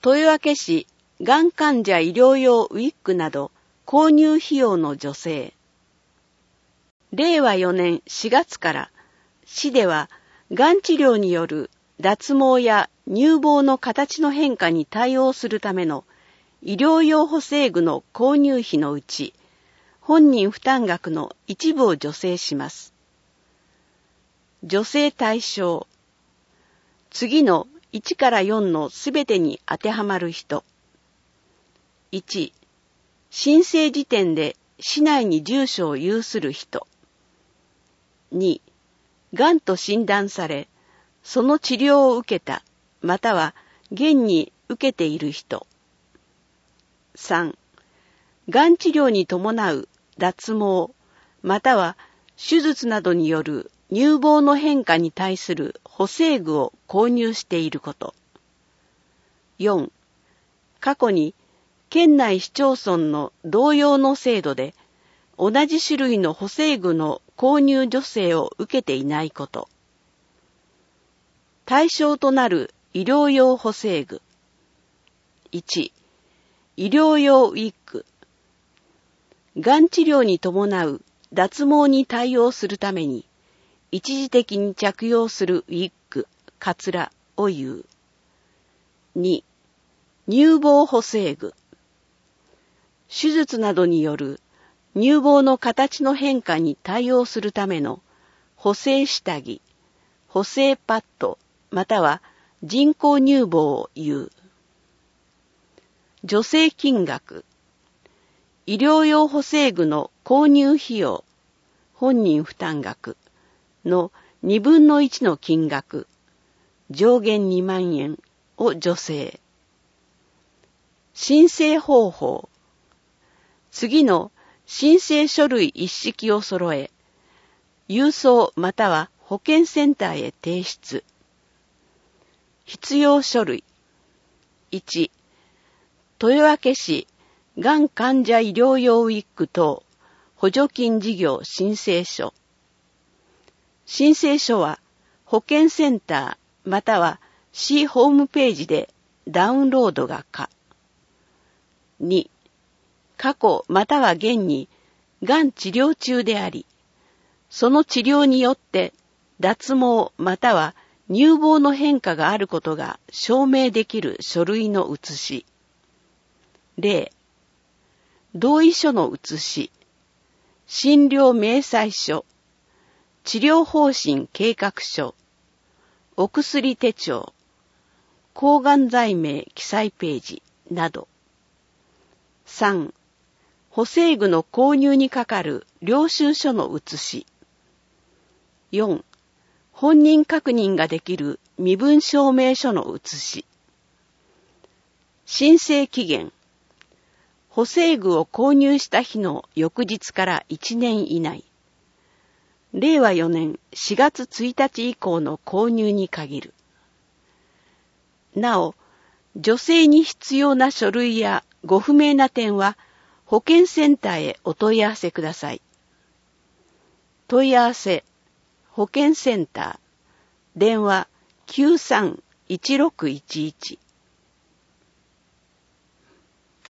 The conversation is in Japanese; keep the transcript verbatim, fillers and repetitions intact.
豊明市がん患者医療用ウィッグなど購入費用の助成。れいわよねんしがつから市ではがん治療による脱毛や乳房の形の変化に対応するための医療用補正具の購入費のうち本人負担額の一部を助成します。助成対象。次のいちからよんのすべてに当てはまる人。いち、申請時点で市内に住所を有する人。に、がんと診断され、その治療を受けた、または現に受けている人。さん、がん治療に伴う脱毛、または手術などによる乳房の変化に対する補正具を購入していること。よん、過去に県内市町村の同様の制度で同じ種類の補正具の購入助成を受けていないこと。対象となる医療用補正具。いち、医療用ウィッグ。がん治療に伴う脱毛に対応するために一時的に着用するウィッグ、カツラを言う。に、乳房補正具。手術などによる乳房の形の変化に対応するための補正下着、補正パッド、または人工乳房を言う。助成金額。医療用補正具の購入費用、本人負担額のにぶんのいちの金額、上限にまんえんを助成。申請方法。次の申請書類一式を揃え、郵送または保健センターへ提出。必要書類。いち、豊明市がん患者医療用ウィッグ等補助金事業申請書。申請書は保健センターまたは市ホームページでダウンロードが可。に、過去または現にがん治療中であり、その治療によって脱毛または乳房の変化があることが証明できる書類の写し。例、同意書の写し、診療明細書、治療方針計画書、お薬手帳、抗がん剤名記載ページなど。さん、補正具の購入にかかる領収書の写し。よん、本人確認ができる身分証明書の写し。申請期限。補正具を購入した日の翌日からいちねん以内。れいわよねんしがつついたち以降の購入に限る。なお、助成に必要な書類やご不明な点は保健センターへお問い合わせください。問い合わせ、保健センター、電話きゅうさんいちろくいちいち。